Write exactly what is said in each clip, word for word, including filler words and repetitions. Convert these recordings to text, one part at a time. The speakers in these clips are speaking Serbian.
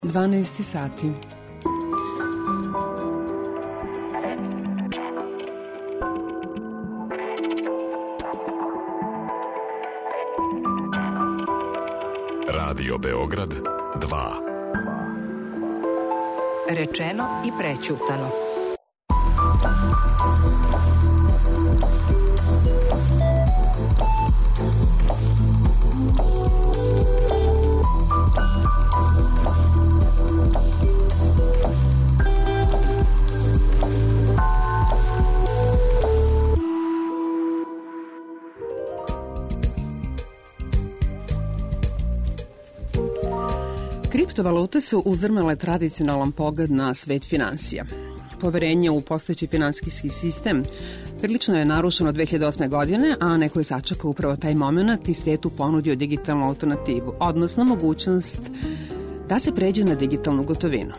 dvanaest sati. Radio Beograd dva. Rečeno i prećutano. Kriptovalute su uzdrmale tradicionalan pogled na svet finansija. Poverenje u postojeći finansijski sistem prilično je narušeno dve hiljade osme. godine, a neko je sačekao upravo taj moment i svetu ponudio digitalnu alternativu, odnosno mogućnost da se pređe na digitalnu gotovinu.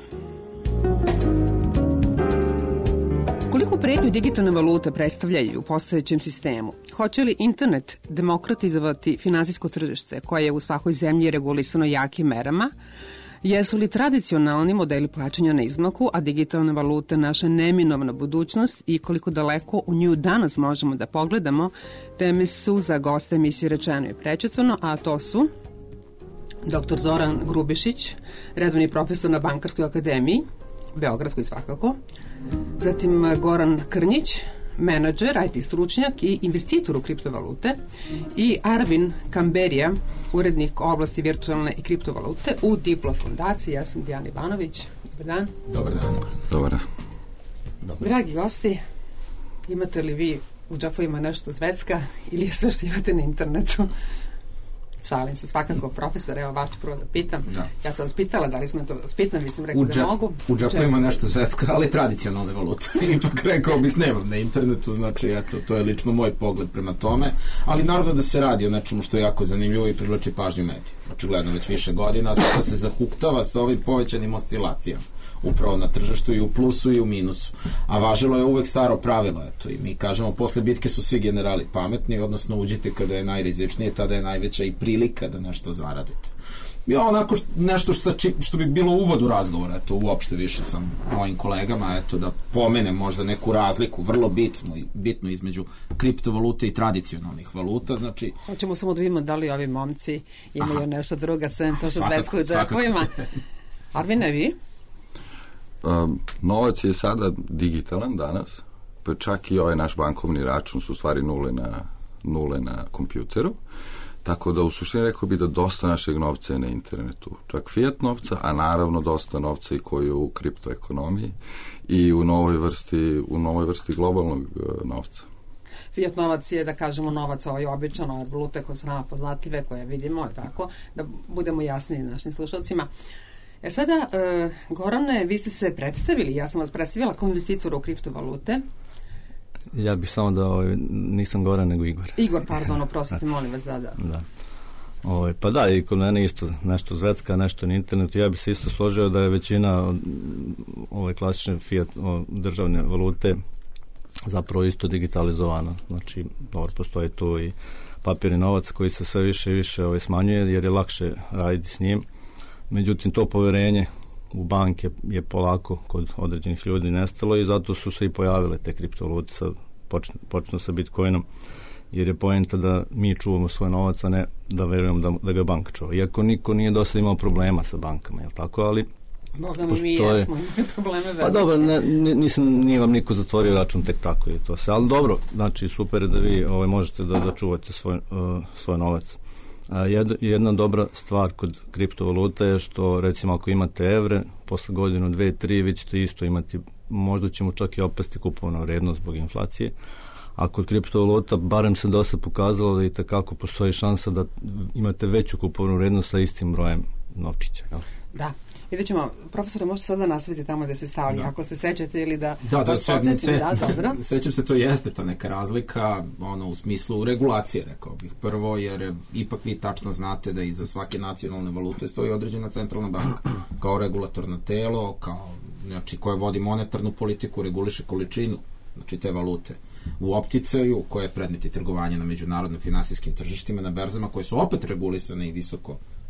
Koliko pretnju digitalne valute predstavljaju u postojećem sistemu? Hoće li internet demokratizovati finansijsko tržište koje je u svakoj zemlji regulisano jakim merama? Jesu li tradicionalni modeli plaćanja na izmaku, a digitalne valute naša neminovna budućnost i koliko daleko u nju danas možemo da pogledamo, teme su za goste emisije Rečeno i prećutano, a to su doktor Zoran Grubišić, redovni profesor na Bankarskoj akademiji, Beogradskoj svakako, zatim Goran Krnjić, menadžer, I T stručnjak i investitor u kriptovalute, i Arvin Kamberija, urednik oblasti virtualne i kriptovalute u Diplo fondaciji. Ja sam Dijana Ivanović. Dobar dan. Dobar dan. Dobar dan. Dragi gosti, imate li vi u džapovima nešto zvecka ili je sve što imate na internetu? Šalim se, svakako profesor, evo vas ću prvo da pitam. Da. Ja sam vas pitala da li smo to spitam, vi sam rekao da mogu. U džapu ima nešto svetska, ali tradicionalne valute. Ipak rekao bih, nemam na internetu, znači eto, to je lično moj pogled prema tome, ali naravno da se radi o nečemu što je jako zanimljivo i privlači pažnju medija. Očigledno već više godina, sada se zahuktava sa ovim povećanim oscilacijama. Upravo na tržištu i u plusu i u minusu. A važilo je uvek staro pravilo, eto, i mi kažemo, posle bitke su svi generali pametni, odnosno uđite kada je najrizičnije, tada je najveća i prilika da nešto zaradite. Ja onako nešto što, što bi bilo uvod u razgovor, eto, uopšte više sam mojim kolegama, eto, da pomenem možda neku razliku, vrlo bitnu, bitnu između kriptovalute i tradicionalnih valuta, znači... Hoćemo samo da vidimo da li ovi momci imaju Aha. nešto druga sem to što zveskuju džepovima. Arvine, vi? Um, novac je sada digitalan danas, pa čak i ovaj naš bankovni račun su u stvari nule na, nule na kompjuteru, tako da u suštini rekao bi da dosta našeg novca je na internetu, čak fiat novca, a naravno dosta novca i koji je u kriptoekonomiji i u novoj vrsti, u novoj vrsti globalnog uh, novca. Fiat novac je, da kažemo, novac ovaj običan, ove valute koje su nama poznatljive, koje vidimo, tako, da budemo jasni našim slušalcima. E sada, uh, Gorane, vi ste se predstavili, ja sam vas predstavila kao investitor u kriptovalute. Ja bih samo da, ovaj, nisam Goran, nego Igor. Igor, pardon, oprostite, molim vas, da, da. da. Ovaj, pa da, i kod mene isto nešto zvecka, nešto na internetu. Ja bih se isto složio da je većina ove klasične fiat o, državne valute zapravo isto digitalizovana. Znači, dobro, postoji tu i papirni novac koji se sve više i više ovaj, smanjuje, jer je lakše raditi s njim. Međutim, to poverenje u banke je polako kod određenih ljudi nestalo i zato su se i pojavile te kriptovalute, počne, počne sa Bitcoinom, jer je poenta da mi čuvamo svoj novac, a ne da verujemo da, da ga banka čuva. Iako niko nije dosta imao problema sa bankama, je li tako, ali... Možda mi mi jesmo imali probleme velike. Pa dobro, ne, nisam, nije vam niko zatvorio račun tek tako je to se, ali dobro, znači super je da vi ovaj, možete da, da čuvate svoj, uh, svoj novac. Jedna dobra stvar kod kriptovaluta je što, recimo, ako imate evre, posle godinu, dve, tri, vi ćete isto imati, možda ćemo čak i opasti kupovna vrednost zbog inflacije, a kod kriptovaluta barem se dosta pokazalo da i takako postoji šansa da imate veću kupovnu vrednost sa istim brojem novčića. Jel? Da. Vidjet ćemo, profesore, možete sada nastaviti tamo da se stavlja, da. Ako se sećate ili da... Da, da, se, se, da, dobro. Sećam se, to jeste ta neka razlika, ono, u smislu regulacije, rekao bih. Prvo, jer ipak vi tačno znate da iza svake nacionalne valute stoji određena centralna banka, kao regulatorno telo, kao, znači, koje vodi monetarnu politiku, reguliše količinu, znači, te valute u opticaju, koje je predmeti trgovanja na međunarodnim finansijskim tržištima, na berzama, koje su opet regulisane i visoko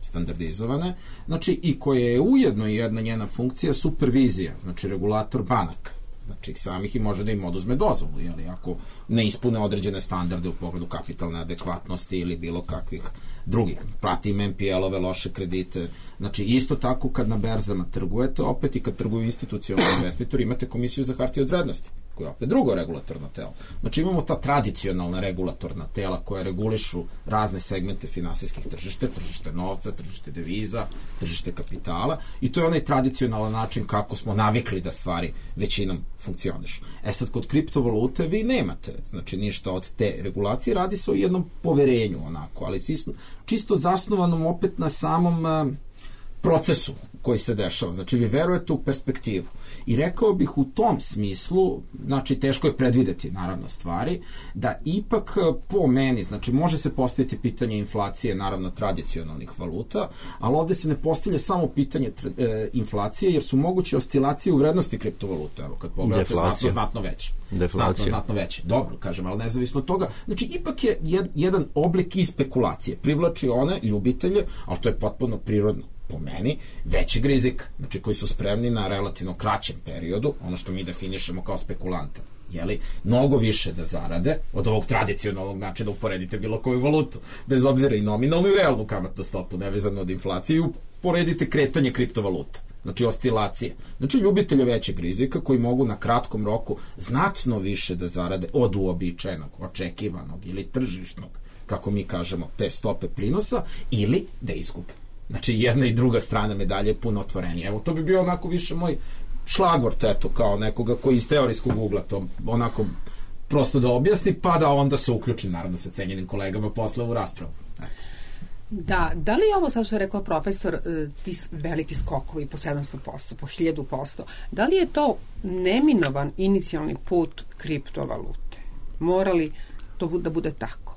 standardizovane, znači i koje je ujedno jedna njena funkcija supervizija, znači regulator banaka, znači samih i može da im oduzme dozvolu, jeli, ako ne ispune određene standarde u pogledu kapitalne adekvatnosti ili bilo kakvih drugih. Pratim M P L-ove, loše kredite. Znači, isto tako kad na berzama trgujete, opet i kad trguju institucionalni investitori, imate komisiju za hartije od vrednosti, koja je opet drugo regulatorno telo. Znači, imamo ta tradicionalna regulatorna tela koja regulišu razne segmente finansijskih tržište, tržište novca, tržište deviza, tržište kapitala, i to je onaj tradicionalan način kako smo navikli da stvari većinom funkcionišu. E sad, kod kriptovalute vi nemate, znači, ništa od te regulacije, radi se o jednom poverenju, onako, ali čisto, čisto zasnovanom opet na samom uh, procesu koji se dešava. Znači, vi verujete u perspektivu. I rekao bih u tom smislu, znači, teško je predvideti, naravno, stvari, da ipak po meni, znači, može se postaviti pitanje inflacije, naravno, tradicionalnih valuta, ali ovde se ne postavlja samo pitanje e, inflacije, jer su moguće oscilacije u vrednosti kriptovaluta. Evo, kad pogledate, znatno, znatno veće. Znatno, znatno veće. Dobro, kažem, ali nezavisno od toga. Znači, ipak je jed, jedan oblik i spekulacije. Privlači one ljubitelje, ali to je potpuno prirodno, po meni, većeg rizika, znači koji su spremni na relativno kraćem periodu, ono što mi definišemo kao spekulanta, jeli, mnogo više da zarade od ovog tradicionalnog načina da uporedite bilo koju valutu, bez obzira i nominalnu i realnu kamatnu stopu, nevezano od inflacije, i uporedite kretanje kriptovaluta, znači oscilacije. Znači ljubitelje većeg rizika koji mogu na kratkom roku znatno više da zarade od uobičajenog, očekivanog ili tržišnog, kako mi kažemo, te stope prinosa, ili da izgube. Znači, jedna i druga strana medalje je puno otvorenija. Evo, to bi bio onako više moj šlagvort, eto, kao nekoga koji iz teorijskog ugla to onako prosto da objasni, pa da onda se uključi, naravno, sa cenjenim kolegama posle u raspravu. Eto. Da, da li je ovo, sad što je rekao profesor, ti veliki skokovi po sedamsto posto, po hiljadu posto, da li je to neminovan inicijalni put kriptovalute? Mora li to da bude tako?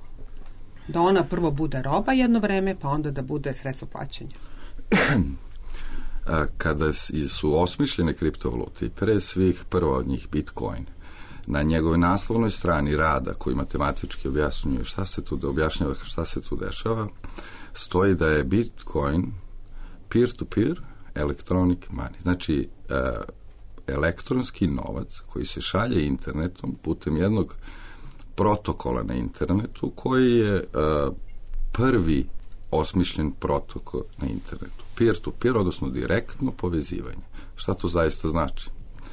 Da ona prvo bude roba jedno vreme, pa onda da bude sredstvo plaćanja? Kada su osmišljene kriptovalute, pre svih prvo od njih Bitcoin, na njegovoj naslovnoj strani rada koji matematički objašnjuje šta se tu objašnjava, šta se tu dešava, stoji da je Bitcoin peer-to-peer electronic money. Znači, elektronski novac koji se šalje internetom putem jednog protokola na internetu koji je uh, prvi osmišljen protokol na internetu. Peer-to-peer, odnosno direktno povezivanje. Šta to zaista znači?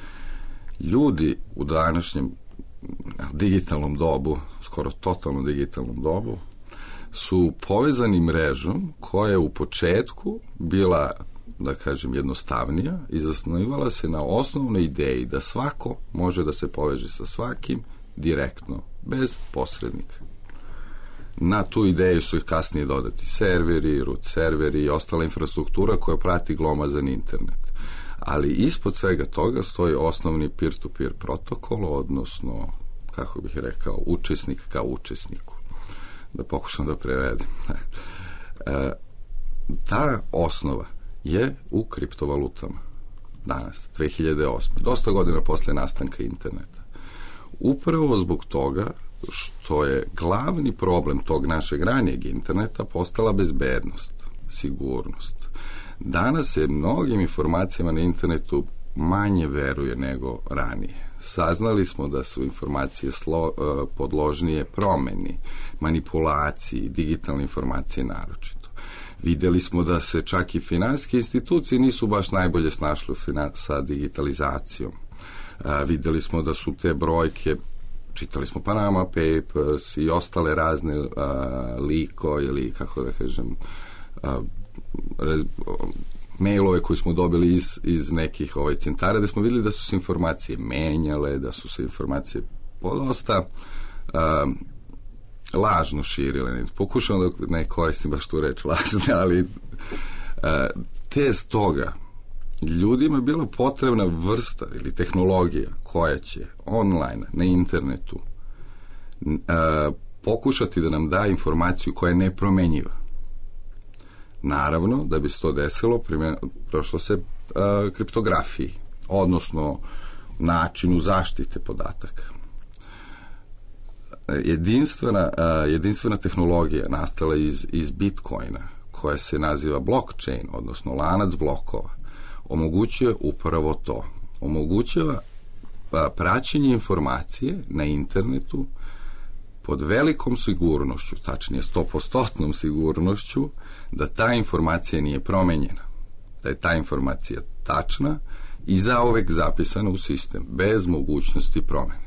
Ljudi u današnjem digitalnom dobu, skoro totalno digitalnom dobu, su povezani mrežom koja je u početku bila, da kažem, jednostavnija i zasnivala se na osnovnoj ideji da svako može da se poveže sa svakim direktno, bez posrednika. Na tu ideju su ih kasnije dodati serveri, root serveri i ostala infrastruktura koja prati glomazan internet. Ali ispod svega toga stoji osnovni peer-to-peer protokol, odnosno, kako bih rekao, učesnik ka učesniku. Da pokušam da prevedem. e, ta osnova je u kriptovalutama danas, dve hiljade osme. Dosta godina posle nastanka interneta. Upravo zbog toga što je glavni problem tog našeg ranijeg interneta postala bezbednost, sigurnost. Danas se mnogim informacijama na internetu manje veruje nego ranije. Saznali smo da su informacije slo, podložnije promeni, manipulaciji, digitalne informacije naročito. Videli smo da se čak i finansijske institucije nisu baš najbolje snašle sa digitalizacijom. A, videli smo da su te brojke, čitali smo Panama Papers i ostale razne a, liko ili, kako da kažem, a, rez, a, mailove koje smo dobili iz, iz nekih ovaj, centara, da smo videli da su se informacije menjale, da su se informacije podosta a, lažno širile. Pokušam da ne koristim baš tu reč lažne, ali a, te stoga ljudima je bila potrebna vrsta ili tehnologija koja će online, na internetu, a, pokušati da nam da informaciju koja je nepromenjiva. Naravno, da bi se to desilo, primjer, prošlo se a, kriptografiji, odnosno načinu zaštite podataka. Jedinstvena, a, jedinstvena tehnologija nastala iz, iz Bitcoina, koja se naziva blockchain, odnosno lanac blokova, omogućuje upravo to. Omogućava praćenje informacije na internetu pod velikom sigurnošću, tačnije sto posto sigurnošću, da ta informacija nije promenjena, da je ta informacija tačna i zauvek zapisana u sistem, bez mogućnosti promene.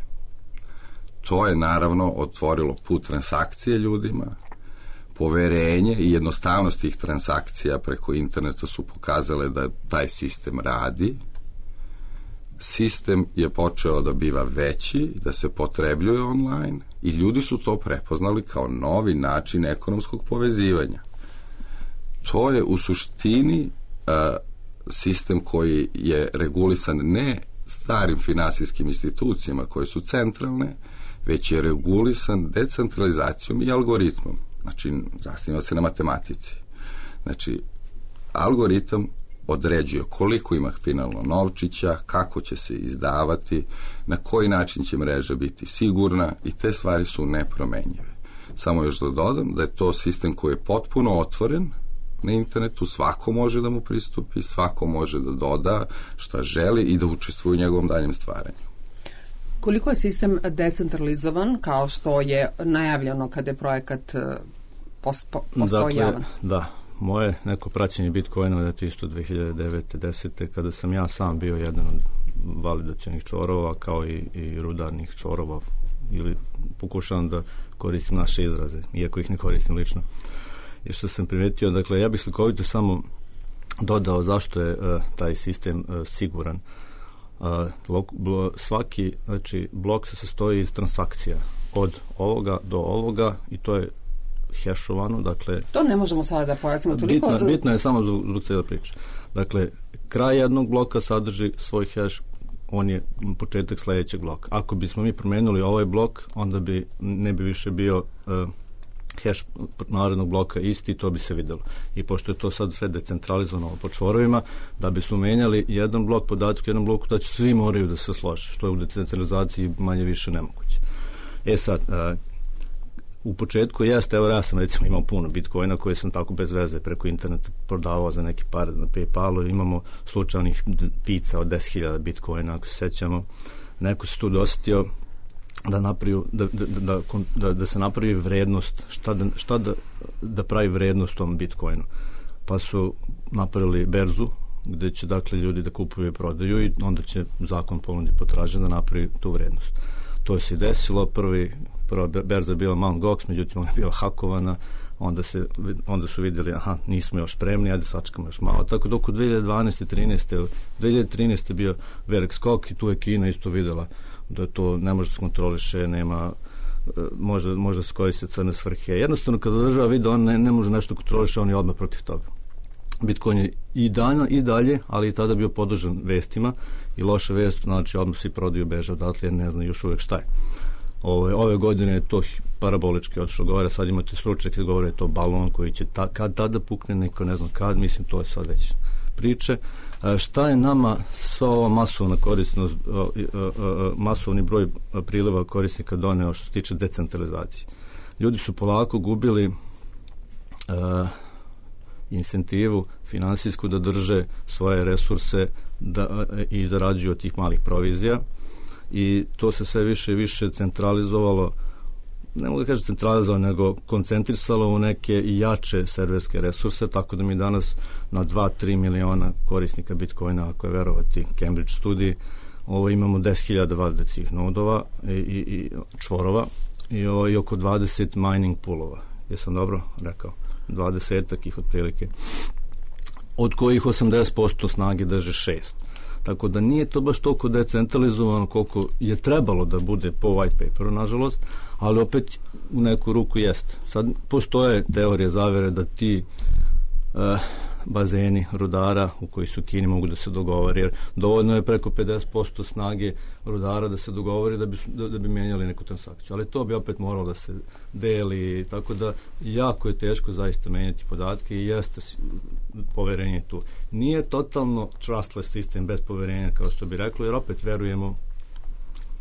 To je naravno otvorilo put transakcije ljudima, poverenje i jednostavnost tih transakcija preko interneta su pokazale da taj sistem radi. Sistem je počeo da biva veći, da se potrebljuje online i ljudi su to prepoznali kao novi način ekonomskog povezivanja. To je u suštini uh, sistem koji je regulisan ne starim finansijskim institucijama koje su centralne, već je regulisan decentralizacijom i algoritmom. Znači, zasniva se na matematici. Znači, algoritam određuje koliko ima finalno novčića, kako će se izdavati, na koji način će mreža biti sigurna i te stvari su nepromenjive. Samo još da dodam da je to sistem koji je potpuno otvoren na internetu, svako može da mu pristupi, svako može da doda šta želi i da učestvuje u njegovom daljem stvaranju. Koliko je sistem decentralizovan, kao što je najavljeno kada je projekat postao dakle, javan? Da, moje neko praćenje Bitcoina je isto dve hiljade devete. desete kada sam ja sam bio jedan od validacionih čorova, kao i, i rudarnih čorova, ili pokušavam da koristim naše izraze, iako ih ne koristim lično. I što sam primetio, dakle, ja bih slikovito samo dodao zašto je uh, taj sistem uh, siguran. Uh, blok, blo, svaki znači, blok se sastoji iz transakcija od ovoga do ovoga i to je hešovano, dakle... To ne možemo sada da pojasnimo toliko... Bitno, bitno je samo zbog, zbog cijela priča. Dakle, kraj jednog bloka sadrži svoj heš, on je početak sledećeg bloka. Ako bismo mi promenili ovaj blok, onda bi ne bi više bio uh, heš narednog bloka isti, to bi se videlo. I pošto je to sad sve decentralizovano po čvorovima, da bi smo menjali jedan blok podatak, jedan blok, da će svi moraju da se slože, što je u decentralizaciji manje više nemoguće. E sad, uh, u početku jeste, evo ja sam recimo imao puno Bitcoina koje sam tako bez veze preko interneta prodavao za neke pare na PayPalu, imamo slučajnih pizza od deset hiljada Bitcoina, ako se sećamo. Neko se tu dosetio da, napravi, da, da, da, da, da se napravi vrednost, šta, da, šta da, da pravi vrednost tom Bitcoinu. Pa su napravili berzu gde će dakle ljudi da kupuju i prodaju i onda će zakon ponudi potražnje da napravi tu vrednost. To se desilo, prvi, prva berza je bila Mount Gox, međutim ona je bila hakovana, onda, se, onda su vidjeli, aha, nismo još spremni, ajde sačekamo još malo, tako dok u dve hiljade dvanaeste. trinaeste. dve hiljade trinaeste bio velik skok i tu je Kina isto videla da to ne može se kontroliše, nema, može, može se koristiti crne svrhe. Jednostavno, kada država vidi da on ne, ne može nešto kontroliše, on je odmah protiv toga. Bitcoin je i, dana, i dalje, ali i tada bio podložan vestima i loša vest, znači odmah svi prodaju beže odatle jer ne znaju još uvek šta je. Ove, ove godine je to parabolički otišlo govore, sad imate stručnjake koji govore je to balon koji će ta, kad tada pukne, neko ne znam kad, mislim to je sad već priče. E, šta je nama sva ova masovna korisnost, e, e, e, masovni broj priliva korisnika doneo što se tiče decentralizacije? Ljudi su polako gubili e, incentivu finansijsku da drže svoje resurse da, i zarađuju od tih malih provizija i to se sve više i više centralizovalo, ne mogu da kažem centralizovalo, nego koncentrisalo u neke i jače serverske resurse, tako da mi danas na dva do tri miliona korisnika Bitcoina, ako je verovati Cambridge studiji, ovo imamo deset hiljada validacijih nodova i, i, i čvorova i, ovo, i oko dvadeset mining poolova. Jesam dobro rekao? dvadesetak ih otprilike, od kojih osamdeset posto snage drže šest. Tako da nije to baš toliko decentralizovano koliko je trebalo da bude po white paperu, nažalost, ali opet u neku ruku jeste. Sad postoje teorije zavere da ti uh, bazeni rudara u koji su Kini mogu da se dogovori, jer dovoljno je preko pedeset posto snage rudara da se dogovori da bi, da, da bi menjali neku transakciju. Ali to bi opet moralo da se deli, tako da jako je teško zaista menjati podatke i jeste poverenje tu. Nije totalno trustless sistem bez poverenja, kao što bi reklo, jer opet verujemo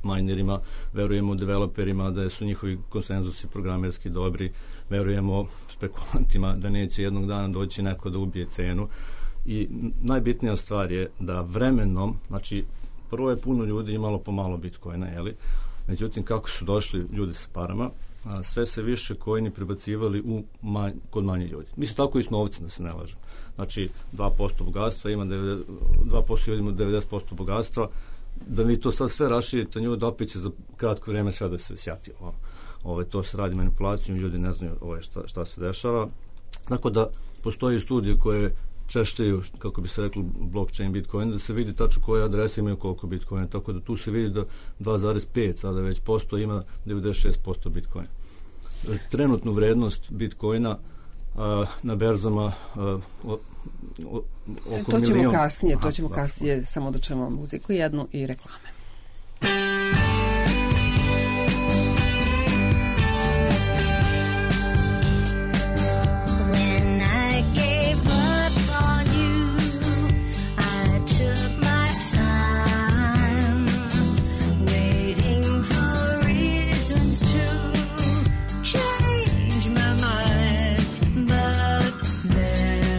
minerima, verujemo developerima da su njihovi konsenzusi programerski dobri, verujemo spekulantima da neće jednog dana doći neko da ubije cenu. I najbitnija stvar je da vremenom, znači prvo je puno ljudi imalo pomalo Bitcoina, jeli? Međutim, kako su došli ljudi sa parama, a, sve se više coini prebacivali u manj, kod manje ljudi. Mislim, tako i s novcem, da se ne lažem. Znači, dva posto bogatstva ima, dva posto ljudi ima devedeset posto bogatstva, da vi to sad sve raširite, nju da opet će za kratko vrijeme sve da se sjati. Ovo, ovo, to se radi manipulacijom, ljudi ne znaju ovo, šta, šta se dešava. Tako da, postoji studije koje češljaju, kako bi se reklo, blockchain Bitcoin, da se vidi tačno koje adrese imaju koliko Bitcoina, tako da tu se vidi da dva zarez pet sada već posto ima devedeset šest posto Bitcoina. Trenutnu vrednost Bitcoina a, na berzama a, o, o, oko to ćemo milion. kasnije, to Aha, ćemo da. kasnije, samo da čujemo muziku jednu i reklame.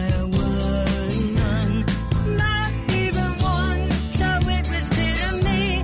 Not even one, so it was clear to me.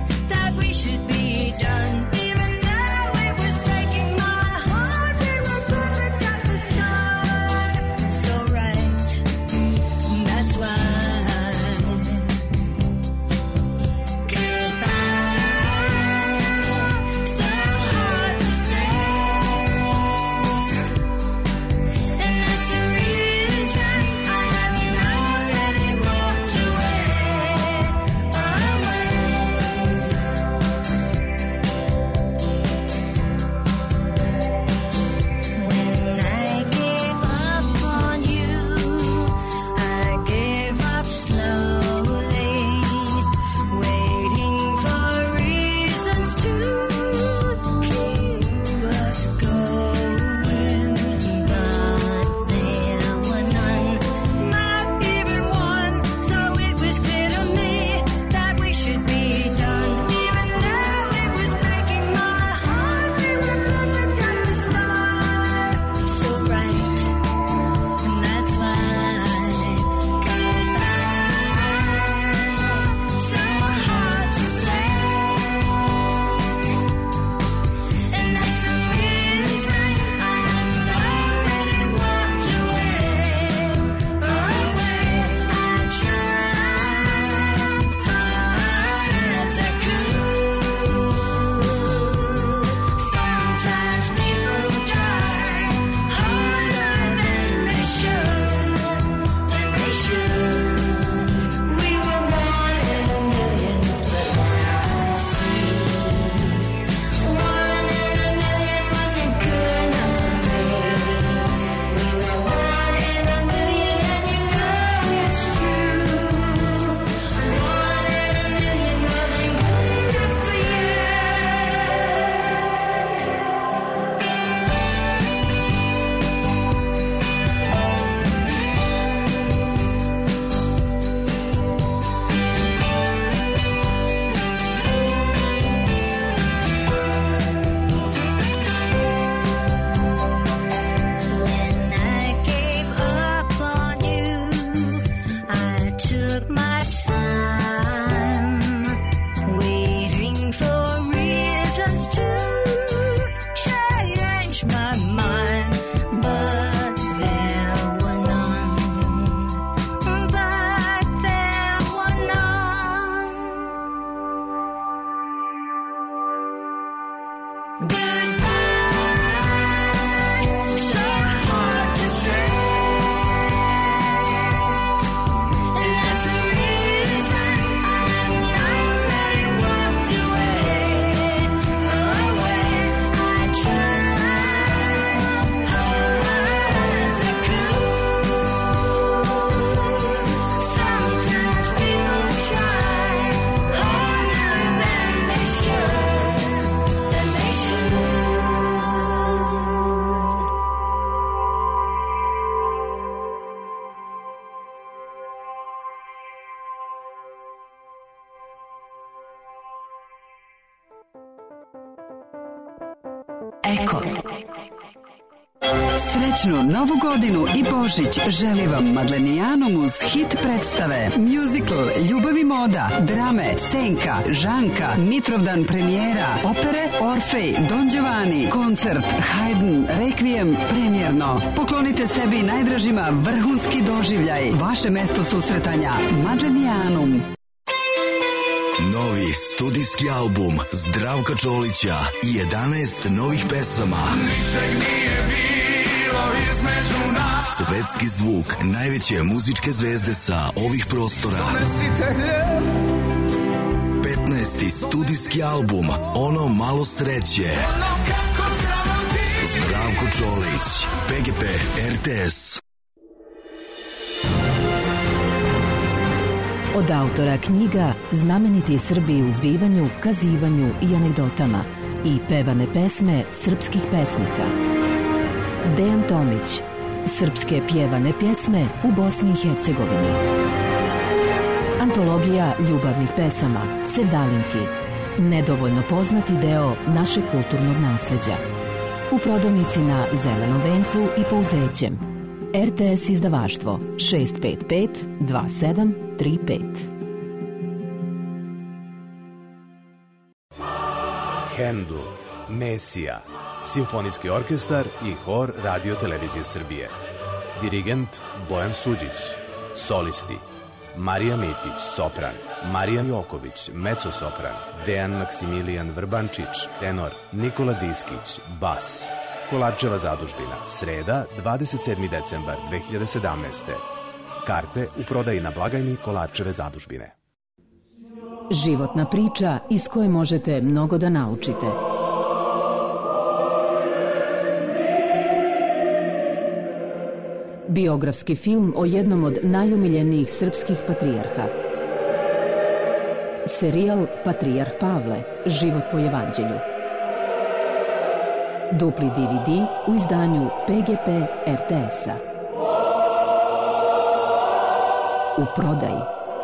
Eko. Srećnu Novu godinu i Božić želi vam Madlenijanum uz hit predstave, musical, Ljubav i moda, drame, Senka, Žanka, Mitrovdan premijera, opere Orfej, Don Giovanni, koncert, Haydn, Requiem, premijerno. Poklonite sebi i najdražima vrhunski doživljaj. Vaše mesto susretanja, Madlenijanum. Novi studijski album Zdravka Čolića i jedanaest novih pesama. Ničeg nije bilo između nas. Svetski zvuk najveće muzičke zvezde sa ovih prostora. petnaesti studijski album Ono malo sreće. Zdravko Čolić, P G P, R T S. Od autora knjiga Znameniti Srbi u zbivanju, kazivanju i anegdotama i pevane pesme srpskih pesnika. Dejan Tomić, srpske pjevane pjesme u Bosni i Hercegovini. Antologija ljubavnih pesama, Sevdalinki, nedovoljno poznati deo našeg kulturnog nasleđa. U prodavnici na Zelenom vencu i Pouzećem. R T S izdavaštvo šest pet pet dva sedam tri pet. Handel, Mesija, simfonijski orkestar i hor Radio Televizije Srbije. Dirigent Bojan Suđić. Solisti Marija Mitić, sopran, Marija Joković, mezzo-sopran, Dejan Maksimilijan Vrbančić, tenor, Nikola Diskić, bas. Kolarčeva zadužbina, sreda, dvadeset sedmi decembar dve hiljade sedamnaeste. Karte u prodaji na blagajni Kolarčeve zadužbine. Životna priča iz koje možete mnogo da naučite. Biografski film o jednom od najomiljenijih srpskih patrijarha. Serijal Patrijarh Pavle, život po evanđelju. Dupli D V D u izdanju P G P R T S-a. U prodaji.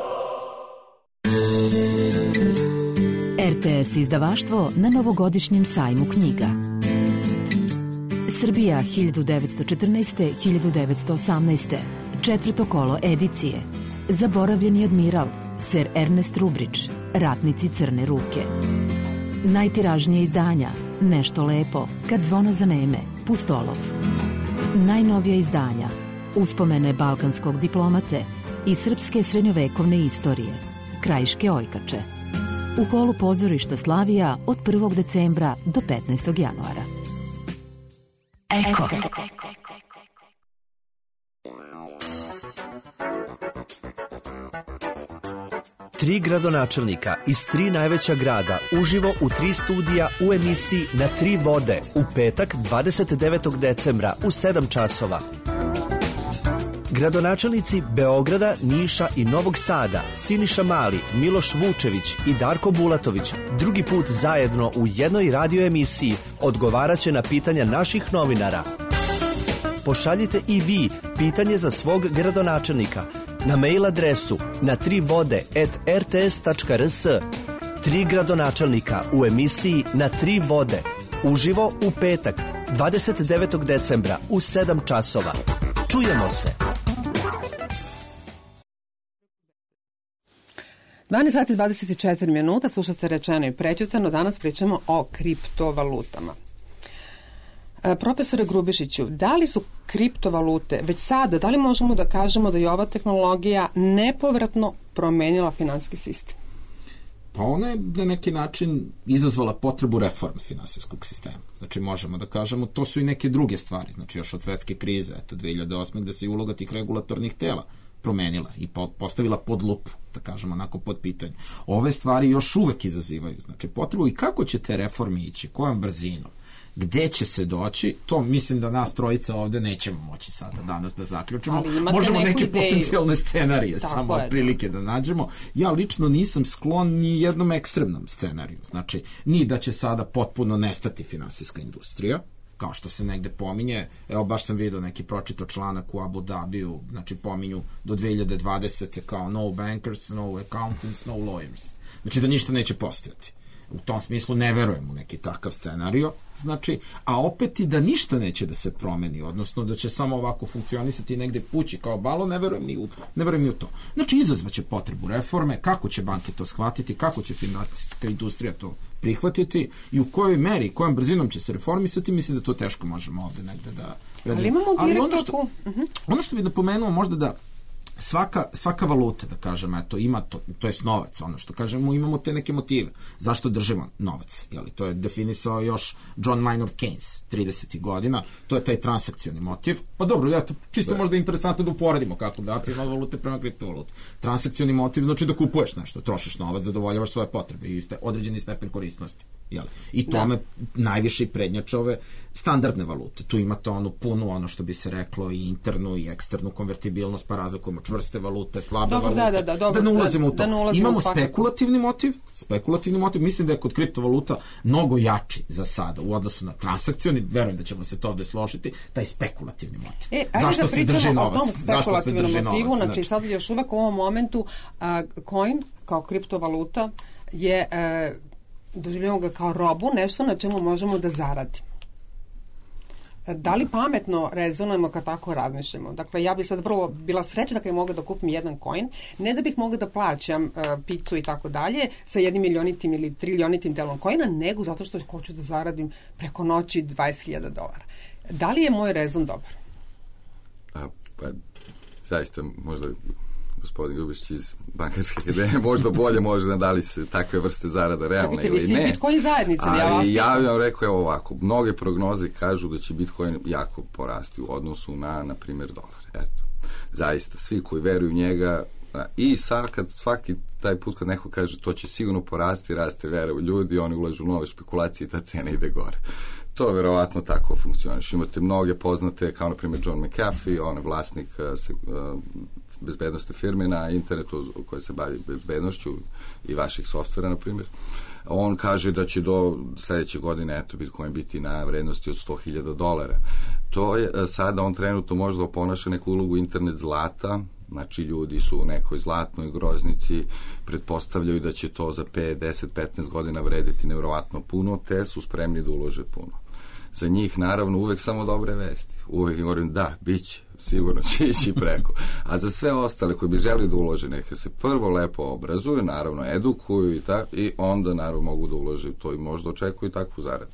R T S izdavaštvo na novogodišnjem sajmu knjiga. Srbija hiljadu devetsto četrnaeste do hiljadu devetsto osamnaeste. Četvrto kolo edicije. Zaboravljeni admiral, Ser Ernest Rubrić, Ratnici crne ruke. Najtiražnije izdanja, Nešto lepo, Kad zvona zaneme, Pustolov. Najnovija izdanja, Uspomene balkanskog diplomate i srpske srednjovekovne istorije, Krajiške ojkače. U holu pozorišta Slavija od prvog decembra do petnaestog januara. Eko. Tri gradonačelnika iz tri najveća grada uživo u tri studija u emisiji Na tri vode u petak dvadeset devetog decembra u sedam časova. Gradonačelnici Beograda, Niša i Novog Sada, Siniša Mali, Miloš Vučević i Darko Bulatović drugi put zajedno u jednoj radio emisiji odgovaraće na pitanja naših novinara. Pošaljite i vi pitanje za svog gradonačelnika na mail adresu na tri vode at r t s tačka r s. Tri gradonačelnika u emisiji Na tri vode uživo u petak dvadeset devetog decembra u sedam časova. Čujemo se. dvanaest sati dvadeset četiri minuta, slušate Rečeno i prećutano, danas pričamo o kriptovalutama. E, profesore Grubišiću, da li su kriptovalute već sada, da li možemo da kažemo da je ova tehnologija nepovratno promenila finansijski sistem? Pa ona je na neki način izazvala potrebu reforme finansijskog sistema. Znači možemo da kažemo, to su i neke druge stvari, znači još od svetske krize, eto dve hiljade osme gde se i uloga tih regulatornih tela promenila i postavila pod lupu, da kažemo onako pod pitanje. Ove stvari još uvek izazivaju, znači potrebu i kako će te reforme ići, kojom brzinom, gde će se doći, to mislim da nas trojica ovde nećemo moći sada danas da zaključimo. Možemo neke ideju. Potencijalne scenarije tako samo od prilike da nađemo. Ja lično nisam sklon ni jednom ekstremnom scenariju. Znači, ni da će sada potpuno nestati finansijska industrija, kao što se negde pominje. Evo, baš sam vidio neki pročito članak u Abu Dhabiju, znači pominju do dve hiljade dvadesete kao no bankers, no accountants, no lawyers. Znači da ništa neće postojati. U tom smislu ne verujem u neki takav scenario, znači, a opet i da ništa neće da se promeni, odnosno da će samo ovako funkcionisati negde pući kao balon, ne verujem ni u, ne verujem ni u to. Znači, izazvaće potrebu reforme, kako će banke to shvatiti, kako će finansijska industrija to prihvatiti i u kojoj meri, kojom brzinom će se reformisati, mislim da to teško možemo ovde negde da... Ali imamo direktorku... Ono što, uh-huh. ono što bih da pomenuo možda da svaka, svaka valuta, da kažem, eto, ima to, to je novac, ono što kažemo, imamo te neke motive. Zašto držimo novac? Jeli, to je definisao još John Maynard Keynes, tridesetih godina, to je taj transakcioni motiv. Pa dobro, ja, to čisto možda je interesantno da uporedimo kako da cijena valute prema kriptovalute. Transakcioni motiv znači da kupuješ nešto, trošiš novac, zadovoljavaš svoje potrebe i ste, određeni stepen korisnosti. Jeli. I tome da. najviše prednjače ove standardne valute. Tu imate onu punu, ono što bi se reklo, i internu i eksternu konvertibilnost, pa razlikujemo čvrste valute, slabe dobro, valute. Da, da, da, dobro, da ne ulazimo u to. Da ne ulazimo Imamo svakako. spekulativni motiv, spekulativni motiv, mislim da je kod kriptovaluta mnogo jači za sada u odnosu na transakcioni, verujem da ćemo se to ovde složiti, taj spekulativni motiv. E, zašto da se drži novac? O tom spekulativnom motivu, novac, znači sad još uvek u ovom momentu a, coin kao kriptovaluta je, a, doživljamo ga kao robu, nešto na čemu možemo da zaradimo. Da li pametno rezonujemo kad tako razmišljamo? Dakle, ja bih sad vrlo bila srećna da kad mogu da kupim jedan coin, ne da bih mogla da plaćam uh, picu i tako dalje sa jednim milionitim ili triljonitim delom coina, nego zato što hoću da zaradim preko noći dvadeset hiljada dolara. Da li je moj rezon dobar? A, pa, zaista, možda gospodin Ljubišić iz bankarske akademije možda bolje može da li se takve vrste zarada realne ili ne. Bitcoin zajednice, ali ja vas ja bih vam rekao evo ovako, mnoge prognoze kažu da će Bitcoin jako porasti u odnosu na, na primjer, dolar. Eto, zaista, svi koji veruju u njega i sad kad svaki taj put kad neko kaže to će sigurno porasti, raste vera u ljudi, oni ulažu u nove špekulacije i ta cena ide gore. To verovatno tako funkcioniš. Imate mnoge poznate, kao na primjer John McAfee, on je vlasnik uh, bezbednosti firme na internetu koji se bavi bezbednošću i vaših softvera, na primjer. On kaže da će do sledeće godine eto Bitcoin biti na vrednosti od sto hiljada dolara. To je sada on trenutno možda oponaša neku ulogu internet zlata, znači ljudi su u nekoj zlatnoj groznici, pretpostavljaju da će to za pet, deset, petnaest godina vrediti nevjerovatno puno, te su spremni da ulože puno. Za njih, naravno, uvek samo dobre vesti. Uvek im govorim, da, bit će, sigurno će ići preko. A za sve ostale koji bi želi da ulože, neka se prvo lepo obrazuju, naravno, edukuju i tako, i onda, naravno, mogu da ulože u to i možda očekuju takvu zaradu.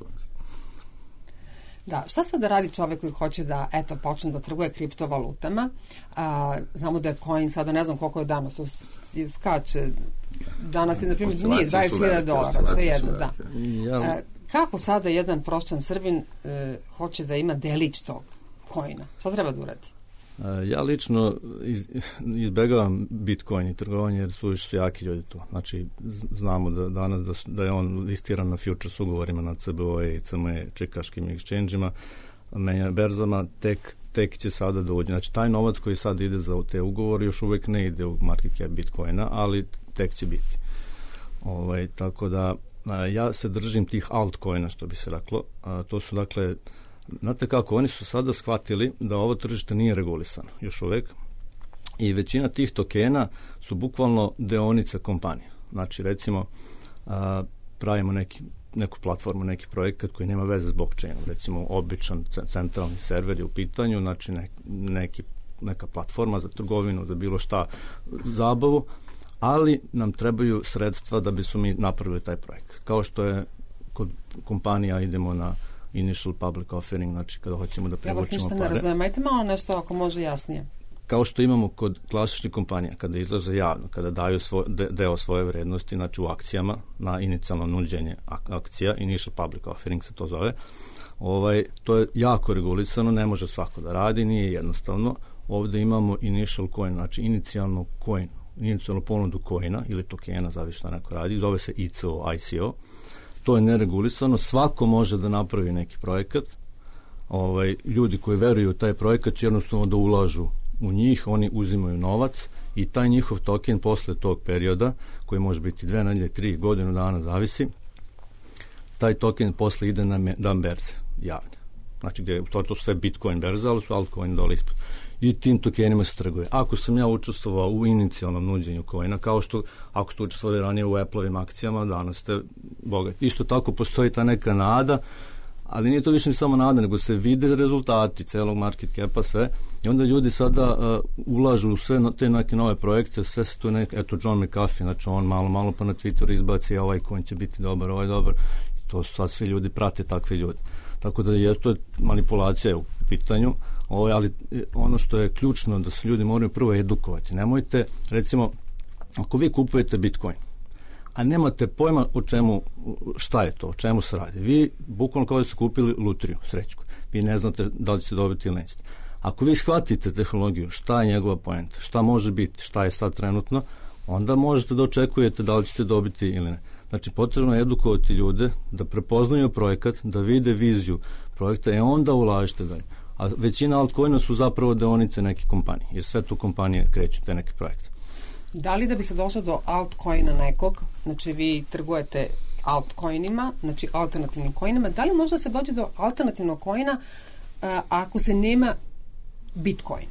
Da, šta sad da radi čovek koji hoće da, eto, počne da trguje kriptovalutama? A, znamo da je coin sada, ne znam koliko je danas, skače, danas je, na primjer, nije dvadeset hiljada dolara, sve jedno, da. A, kako sada jedan prošćan Srbin e, hoće da ima delić tog coina? Šta treba da uradi? Ja lično iz, izbegavam Bitcoin i trgovanje jer su još jaki ljudi tu. Znači, znamo da danas da, su, da je on listiran na futures ugovorima na C B O E i C M E, čikaškim exchange-ima, menja berzama, tek, tek će sada da uđe. Znači, taj novac koji sad ide za te ugovore još uvek ne ide u market cap Bitcoina, ali tek će biti. Ovaj, tako da, ja se držim tih altcoina, što bi se reklo. A, to su, dakle, znate kako, oni su sada shvatili da ovo tržište nije regulisano još uvek i većina tih tokena su bukvalno deonice kompanija. Znači, recimo, a, pravimo neki, neku platformu, neki projekat koji nema veze s blockchainom, recimo običan centralni server je u pitanju, znači ne, neki, neka platforma za trgovinu, za bilo šta, zabavu, ali nam trebaju sredstva da bi su mi napravili taj projekat. Kao što je kod kompanija idemo na initial public offering, znači kada hoćemo da privučemo pare. Ja vas ništa ne razumijem, ajte malo nešto ako može jasnije. Kao što imamo kod klasičnih kompanija, kada izlaze javno, kada daju svoj, de, deo svoje vrednosti, znači u akcijama, na inicijalno nuđenje akcija, initial public offering se to zove, ovaj, to je jako regulisano, ne može svako da radi, nije jednostavno. Ovde imamo initial coin, znači inicijalno coin, inicijalnu ponudu coina ili tokena, zavisi šta neko radi, zove se I C O, I C O. To je neregulisano, svako može da napravi neki projekat. Ovaj, ljudi koji veruju u taj projekat će jednostavno da ulažu u njih, oni uzimaju novac i taj njihov token posle tog perioda, koji može biti dve nedelje, tri, godinu dana, zavisi, taj token posle ide na dan berze, javne. Znači, gde, to je to sve Bitcoin berza, ali su altcoin dole ispod. i tim tokenima se trguje. Ako sam ja učestvovao u inicijalnom nuđenju coina, kao što ako ste učestvovali ranije u Apple-ovim akcijama, danas ste bogati. Isto tako postoji ta neka nada, ali nije to više ni samo nada, nego se vide rezultati celog market capa, sve, i onda ljudi sada uh, ulažu u sve no, te neke nove projekte, sve se tu neke, eto John McAfee, znači on malo, malo pa na Twitteru izbaci, ovaj coin će biti dobar, ovaj dobar, i to sad svi ljudi prate takve ljudi. Tako da je to manipulacija u pitanju, ovaj, ali ono što je ključno da se ljudi moraju prvo edukovati. Nemojte, recimo, ako vi kupujete Bitcoin, a nemate pojma o čemu, šta je to, o čemu se radi. Vi, bukvalno kao da ste kupili lutriju, srećku. Vi ne znate da li ćete dobiti ili nećete. Ako vi shvatite tehnologiju, šta je njegova poenta, šta može biti, šta je sad trenutno, onda možete da očekujete da li ćete dobiti ili ne. Znači, potrebno je edukovati ljude da prepoznaju projekat, da vide viziju projekta i onda ulažete dalje. A većina altcoina su zapravo deonice neke kompanije, jer sve tu kompanije kreću te neke projekte. Da li da bi se došlo do altcoina nekog, znači vi trgujete altcoinima, znači alternativnim coinima, da li možda se dođe do alternativnog coina uh, ako se nema Bitcoin?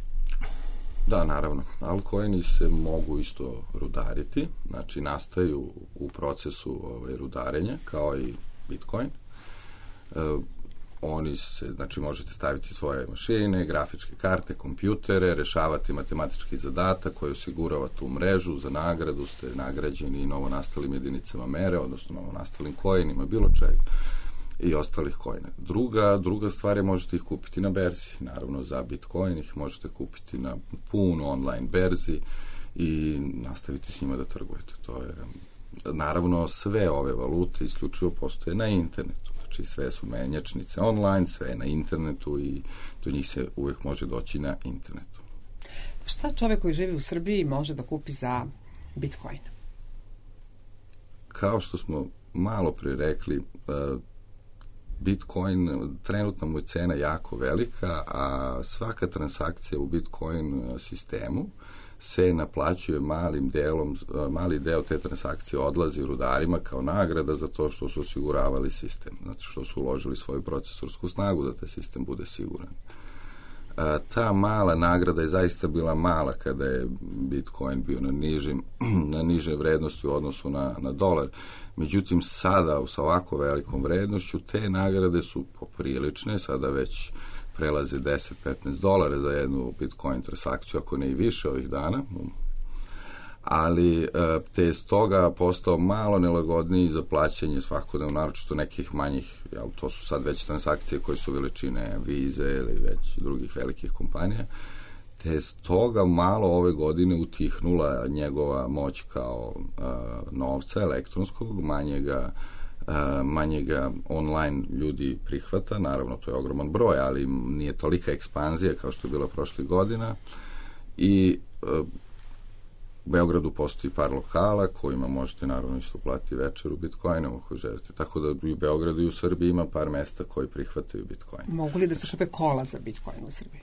Da, naravno. Altcoini se mogu isto rudariti, znači nastaju u procesu ovaj, rudarenja, kao i Bitcoin. E, oni se, znači možete staviti svoje mašine, grafičke karte, kompjutere, rešavati matematički zadatak koji osigurava tu mrežu, za nagradu ste nagrađeni i novonastalim jedinicama mere, odnosno novonastalim coinima, bilo čega i ostalih coina. Druga, druga stvar je možete ih kupiti na berzi. Naravno, za Bitcoin ih možete kupiti na puno online berzi i nastaviti s njima da trgujete. To je, naravno, sve ove valute isključivo postoje na internetu. Znači, sve su menjačnice online, sve je na internetu i do njih se uvek može doći na internetu. Šta čovek koji živi u Srbiji može da kupi za Bitcoin? Kao što smo malo pre rekli, Bitcoin, trenutno mu je cena jako velika, a svaka transakcija u Bitcoin sistemu se naplaćuje malim delom, mali deo te transakcije odlazi rudarima kao nagrada za to što su osiguravali sistem, znači što su uložili svoju procesorsku snagu da taj sistem bude siguran. Ta mala nagrada je zaista bila mala kada je Bitcoin bio na nižim, na niže vrednosti u odnosu na, na dolar. Međutim, sada sa ovako velikom vrednošću te nagrade su poprilične, sada već prelaze deset do petnaest dolara za jednu Bitcoin transakciju, ako ne i više ovih dana. Ali te je stoga postao malo nelagodniji za plaćanje svakodnevno, naročito nekih manjih, jel, to su sad već transakcije koje su veličine Vize ili već drugih velikih kompanija, te je stoga malo ove godine utihnula njegova moć kao uh, novca elektronskog, manjega, uh, manjega online ljudi prihvata, naravno to je ogroman broj, ali nije tolika ekspanzija kao što je bila prošlih godina i uh, u Beogradu postoji par lokala kojima možete naravno isto platiti večeru Bitcoinom ako želite. Tako da i u Beogradu i u Srbiji ima par mesta koji prihvataju Bitcoin. Mogu li da se kupe kola za Bitcoin u Srbiji?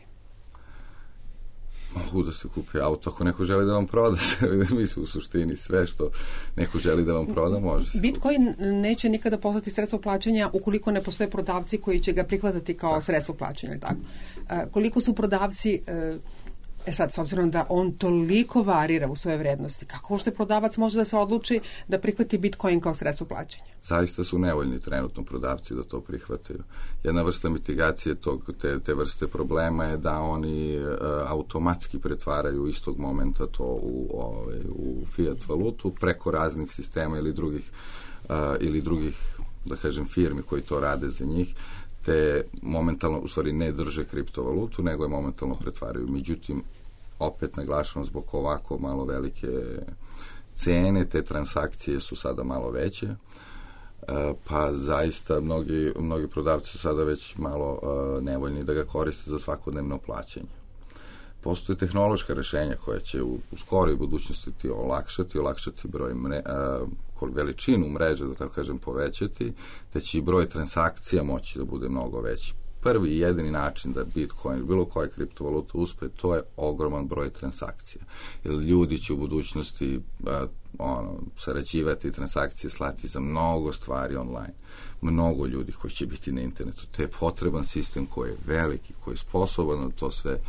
Mogu da se kupe auto ako neko želi da vam proda. Mislim u suštini sve što neko želi da vam proda može se Bitcoin kupiti. Neće nikada postati sredstvo plaćanja ukoliko ne postoje prodavci koji će ga prihvatati kao tako. Sredstvo plaćanja. Tako. A, koliko su prodavci... E, E sad, s obzirom da on toliko varira u svoje vrednosti, kako uopšte prodavac može da se odluči da prihvati Bitcoin kao sredstvo plaćanja? Zaista su nevoljni trenutno prodavci da to prihvataju. Jedna vrsta mitigacije tog, te, te vrste problema je da oni e, automatski pretvaraju istog momenta to u, ove, u fiat valutu preko raznih sistema ili drugih, e, ili drugih, da kažem, firmi koji to rade za njih, te momentalno, u stvari, ne drže kriptovalutu, nego je momentalno pretvaraju. Međutim, opet naglašavam, zbog ovako malo velike cene, te transakcije su sada malo veće, pa zaista mnogi, mnogi prodavci su sada već malo nevoljni da ga koriste za svakodnevno plaćanje. Postoje tehnološka rešenja koja će u, u skoroj budućnosti ti olakšati, olakšati broj mre, a, veličinu mreže, da tako kažem, povećati, te će i broj transakcija moći da bude mnogo veći. Prvi i jedini način da Bitcoin, bilo koja kriptovaluta uspe, to je ogroman broj transakcija. Jer ljudi će u budućnosti a, ono, sarađivati transakcije, slati za mnogo stvari online. Mnogo ljudi koji će biti na internetu. Te je potreban sistem koji je veliki, koji je sposoban da to sve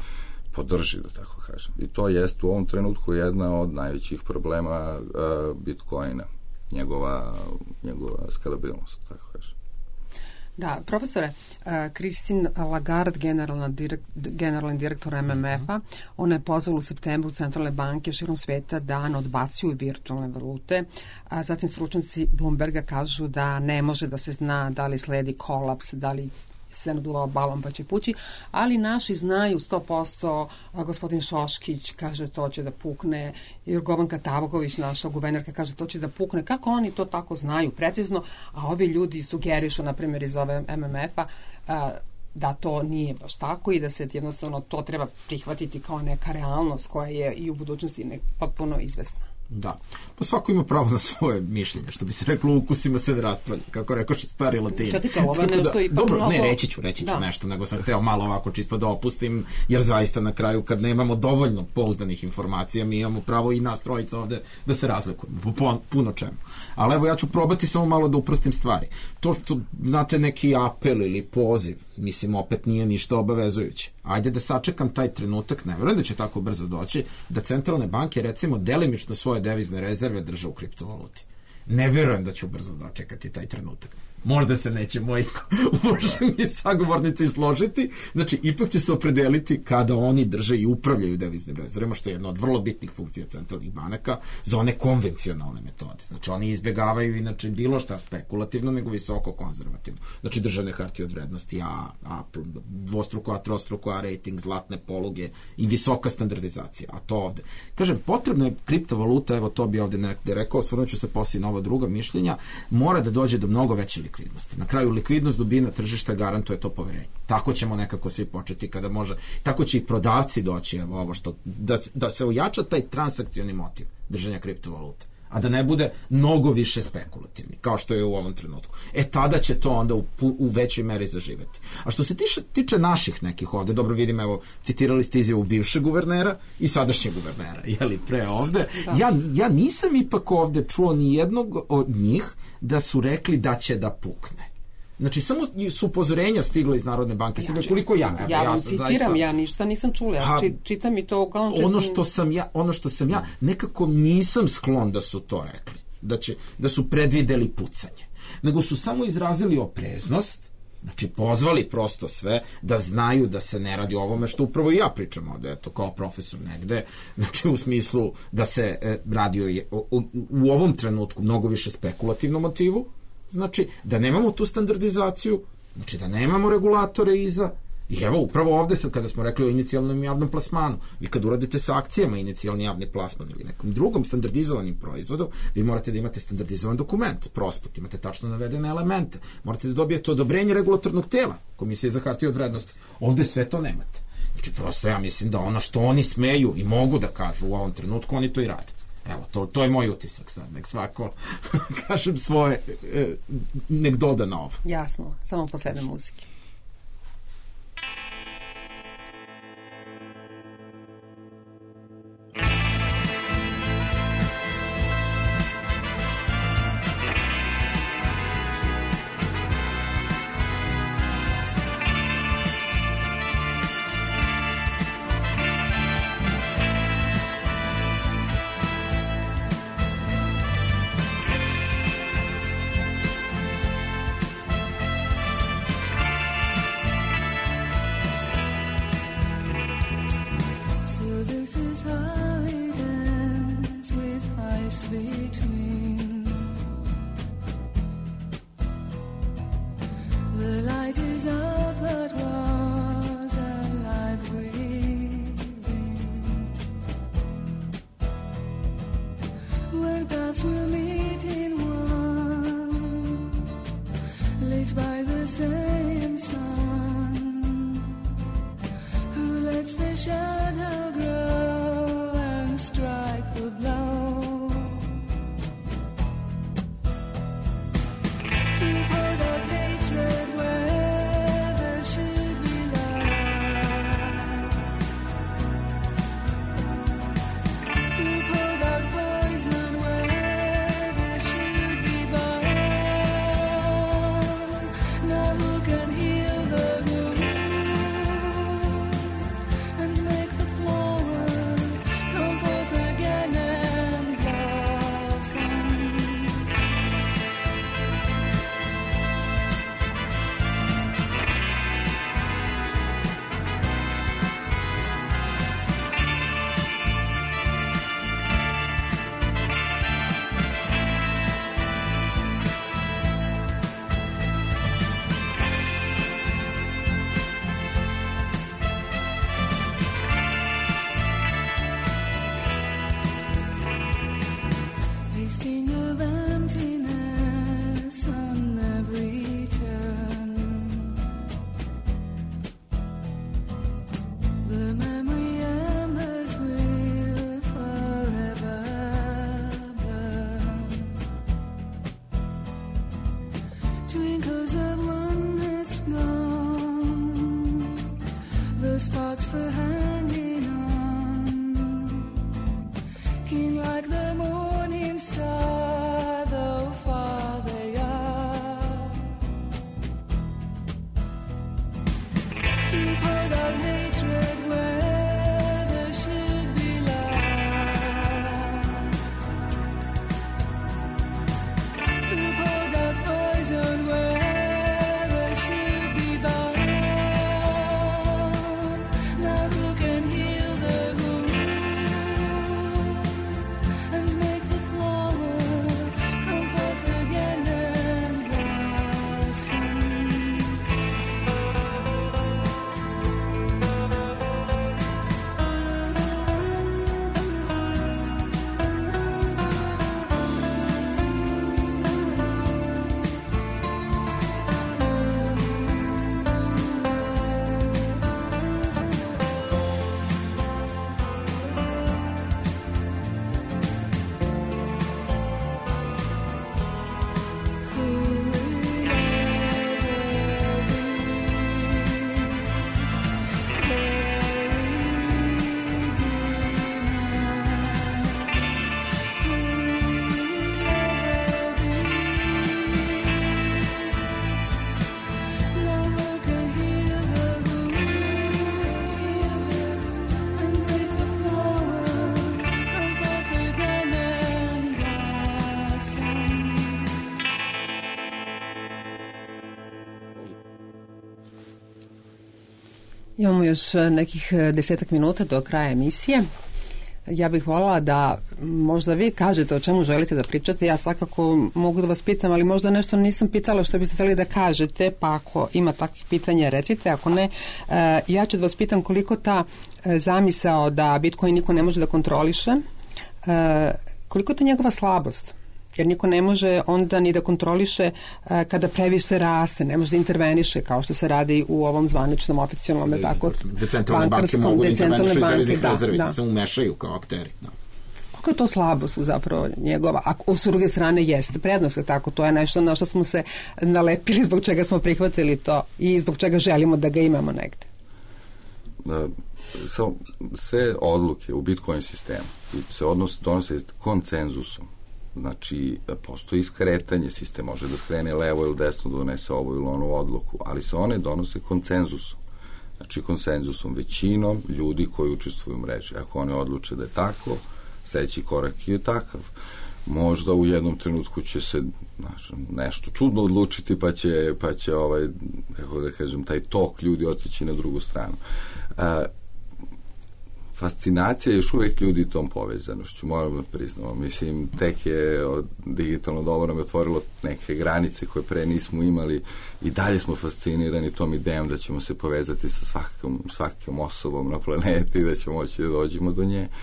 podrži, da tako kažem. I to jest u ovom trenutku jedna od najvećih problema uh, Bitcoina, njegova, njegova skalabilnost, tako kažem. Da, profesore, Christine Lagarde, generalna direkt, generalni direktor M M F-a, ona je pozvala u septembru centralne banke širom sveta da ne odbacuju virtualne valute, a zatim stručnjaci Bloomberga kažu da ne može da se zna da li sledi kolaps, da li se naduvao balon pa će pući, ali naši znaju sto posto, gospodin Šoškić kaže to će da pukne, Jorgovanka Tabaković, naša guvernerka, kaže to će da pukne. Kako oni to tako znaju precizno, a ovi ljudi sugerišu, na primjer iz ove M M F-a, da to nije baš tako i da se jednostavno to treba prihvatiti kao neka realnost koja je i u budućnosti nek potpuno izvesna. Da, pa svako ima pravo na svoje mišljenje, što bi se reklo, ukusima se ne raspravlja, kako rekoše stari Latini. Čekajte, ovo je nešto ipak dobro, mnogo... ne, reći ću, reći ću da. nešto, nego sam hteo malo ovako čisto da opustim, jer zaista na kraju kad nemamo dovoljno pouzdanih informacija, mi imamo pravo i nas trojica ovde da se razlikujemo, po puno čemu. Ali evo, ja ću probati samo malo da uprostim stvari. To što, znate, neki apel ili poziv, mislim, opet nije ništa obavezujuće. Ajde da sačekam taj trenutak, ne verujem da će tako brzo doći, da centralne banke, recimo, delimično svoje devizne rezerve drže u kriptovaluti. Ne verujem da ću brzo dočekati taj trenutak. Možda se neće moji uvaženi sagovornici složiti, znači ipak će se opredeliti kada oni drže i upravljaju deviznim rezervama, što je jedna od vrlo bitnih funkcija centralnih banaka za one konvencionalne metode. Znači oni izbjegavaju inače bilo šta spekulativno, nego visoko konzervativno. Znači državne hartije od vrednosti, A, A, dvostruko A, trostruko A rating, zlatne poluge i visoka standardizacija. A to ovde. Kažem, potrebna je kriptovaluta, evo to bi ovde nekde rekao, osvrnut ću se poslije na ova druga mišljenja, mora da dođe do mnogo veće likvidnosti. Na kraju likvidnost dubina tržišta garantuje to poverenje. Tako ćemo nekako svi početi kada može. Tako će i prodavci doći, evo ovo što, da, da se ojača taj transakcioni motiv držanja kriptovalute, a da ne bude mnogo više spekulativni, kao što je u ovom trenutku. E, tada će to onda u, u većoj meri zaživeti. A što se tiče, tiče naših nekih ovde, dobro vidim, evo, citirali ste izjavu bivšeg guvernera i sadašnjeg guvernera, jeli, pre ovde. Ja, ja nisam ipak ovde čuo ni jednog od njih da su rekli da će da pukne. Znači, samo su upozorenja stigla iz Narodne banke. Ja, koliko ja, ja, ja vam ja citiram, zaista, ja ništa nisam čula. Ja či, čitam i to uglavnom... Ono što sam ja, ono što sam ja, nekako nisam sklon da su to rekli. Da, će, da su predvideli pucanje. Nego su samo izrazili opreznost, znači pozvali prosto sve da znaju da se ne radi o ovome što upravo i ja pričam ovde, eto, kao profesor negde, znači u smislu da se e, radi o, o, u ovom trenutku mnogo više spekulativnom motivu, znači da nemamo tu standardizaciju, znači da nemamo regulatore iza. I evo, upravo ovde sad kada smo rekli o inicijalnom javnom plasmanu, vi kad uradite sa akcijama inicijalni javni plasman ili nekom drugom standardizovanim proizvodom, vi morate da imate standardizovan dokument, prospekt, imate tačno navedene elemente, morate da dobijete odobrenje regulatornog tela, Komisije za hartije od vrednosti. Ovde sve to nemate. Znači, prosto ja mislim da ono što oni smeju i mogu da kažu u ovom trenutku, oni to i rade. Evo, to, to je moj utisak sad, nek svako, kažem svoje, nek doda na ovo. Jasno, samo posledne muzike. tasting of emptiness on every turn. The memory embers will forever burn. Twinkles of oneness gone, the sparks for hanging on, keen like the morning star, though far they are. You poured out hatred where there should be love. You poured out poison where there should be balm. Now who can heal the wound and make the flower come forth again and blossom? Who will ever be Imamo još nekih desetak minuta do kraja emisije. Ja bih voljela da možda vi kažete o čemu želite da pričate. Ja svakako mogu da vas pitam, ali možda nešto nisam pitala što biste htjeli da kažete, pa ako ima takvih pitanja recite, ako ne, ja ću da vas pitam koliko ta zamisao da Bitcoin niko ne može da kontroliše, koliko je to njegova slabost? Jer niko ne može onda ni da kontroliše uh, kada previše raste, ne može da interveniše kao što se radi u ovom zvaničnom oficijalnom tako, decentralne banke mogu da interveniše iz deviznih rezervi, da se umešaju kao akteri. Da. Koliko je to slabost zapravo njegova, a s druge strane jeste prednost, tako, to je nešto na što smo se nalepili, zbog čega smo prihvatili to i zbog čega želimo da ga imamo negde. Da, so, sve odluke u Bitcoin sistemu se odnose, donose konsenzusom. Znači, postoji skretanje, sistem može da skrene levo ili desno, da donese ovu ili onu odluku, ali se one donose konsenzusom. Znači, konsenzusom, većinom ljudi koji učestvuju u mreži. Ako one odluče da je tako, sledeći korak je takav. Možda u jednom trenutku će se znaš, nešto čudno odlučiti, pa će, pa će ovaj, kako da kažem, taj tok ljudi otići na drugu stranu. A, fascinacija je još uvijek ljudi tom povezanošću, moram da priznamo. Mislim, tek je od digitalno doba nam je otvorilo neke granice koje pre nismo imali i dalje smo fascinirani tom idejom da ćemo se povezati sa svakom, svakom osobom na planeti i da ćemo moći da dođemo do nje.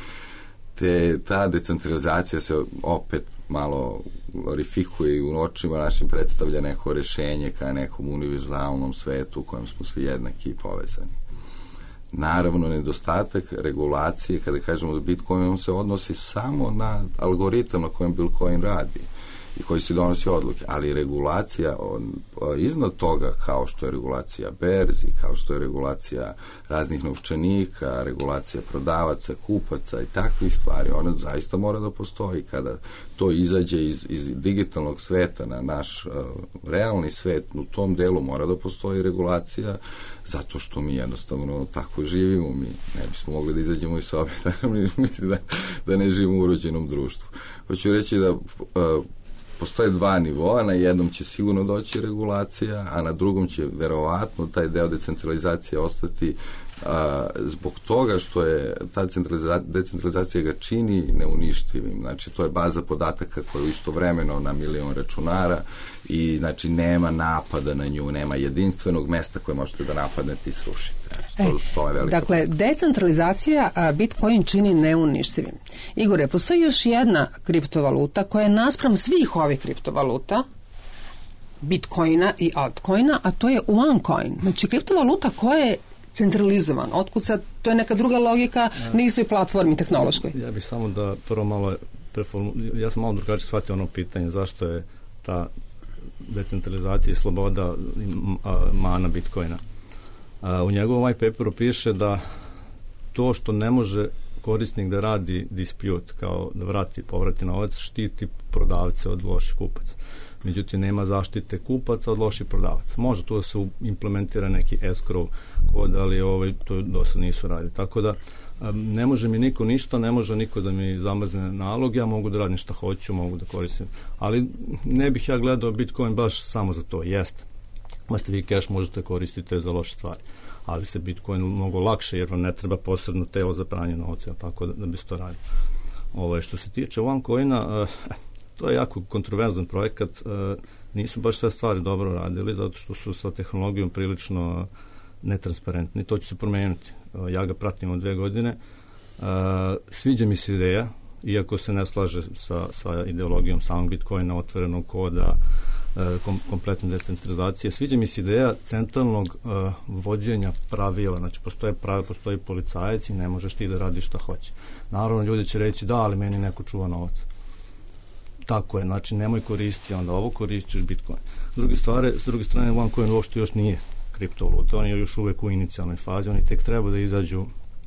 Te, ta decentralizacija se opet malo glorifikuje i u očima našim predstavlja neko rešenje kao nekom univerzalnom svetu u kojem smo svi jednaki i povezani. Naravno, nedostatak regulacije, kada kažemo da Bitcoin, on se odnosi samo na algoritam na kojem Bitcoin radi i koji se donosi odluke, ali regulacija on, iznad toga, kao što je regulacija berzi, kao što je regulacija raznih novčanika, regulacija prodavaca, kupaca i takvih stvari, ona zaista mora da postoji. Kada to izađe iz, iz digitalnog sveta na naš uh, realni svet, u tom delu mora da postoji regulacija, zato što mi jednostavno tako živimo, mi ne bismo mogli da izađemo iz sobe, da, mislim da, da ne živimo u urođenom društvu. Hoću reći da uh, postoje dva nivoa, na jednom će sigurno doći regulacija, a na drugom će verovatno taj deo decentralizacije ostati A, zbog toga što je ta centraliza- decentralizacija ga čini neuništivim. Znači, to je baza podataka koja je istovremeno na milion računara i znači nema napada na nju, nema jedinstvenog mesta koje možete da napadnete i srušite. Znači, to, E, to je velika dakle, decentralizacija a, Bitcoin čini neuništivim. Igore, postoji još jedna kriptovaluta koja je naspram svih ovih kriptovaluta, Bitcoina i altcoina, a to je OneCoin. Znači, kriptovaluta koja je centralizovan. Otkud sad, to je neka druga logika na istoj platformi tehnološkoj. Ja bih samo da prvo malo preformu, ja sam malo drugačije shvatio ono pitanje zašto je ta decentralizacija i sloboda a, mana Bitcoina. A, u njegovom white paperu piše da to što ne može korisnik da radi dispute, kao da vrati, povrati novac, štiti prodavce od loših kupaca. Međutim, nema zaštite kupaca od loših prodavaca. Može tu da se implementira neki escrow kod, ali ovaj, to do sad nisu radili. Tako da, ne može mi niko ništa, ne može niko da mi zamrzne nalog, ja mogu da radim šta hoću, mogu da koristim. Ali ne bih ja gledao Bitcoin baš samo za to, jeste. Možete vi cash možete koristiti za loše stvari, ali se Bitcoin mnogo lakše, jer vam ne treba posebno telo za pranje novca, tako da, da bi se to radio. Ovo, što se tiče OneCoina, uh, to je jako kontroverzan projekat, uh, nisu baš sve stvari dobro radili, zato što su sa tehnologijom prilično netransparentni, to će se promeniti. Uh, ja ga pratim od dve godine, uh, sviđa mi se ideja, iako se ne slaže sa, sa ideologijom samog Bitcoina, otvorenog koda, kom, kompletne decentralizacije. Sviđa mi se ideja centralnog uh, vođenja pravila. Znači, postoje pravila, postoji policajac i ne možeš ti da radiš šta hoće. Naravno, ljudi će reći da, ali meni neko čuva novac. Tako je, znači, nemoj koristiti onda ovo, koristiš Bitcoin. S druge, stvari, s druge strane, OneCoin uopšte još nije kriptovaluta, on je još uvek u inicijalnoj fazi, oni tek treba da izađu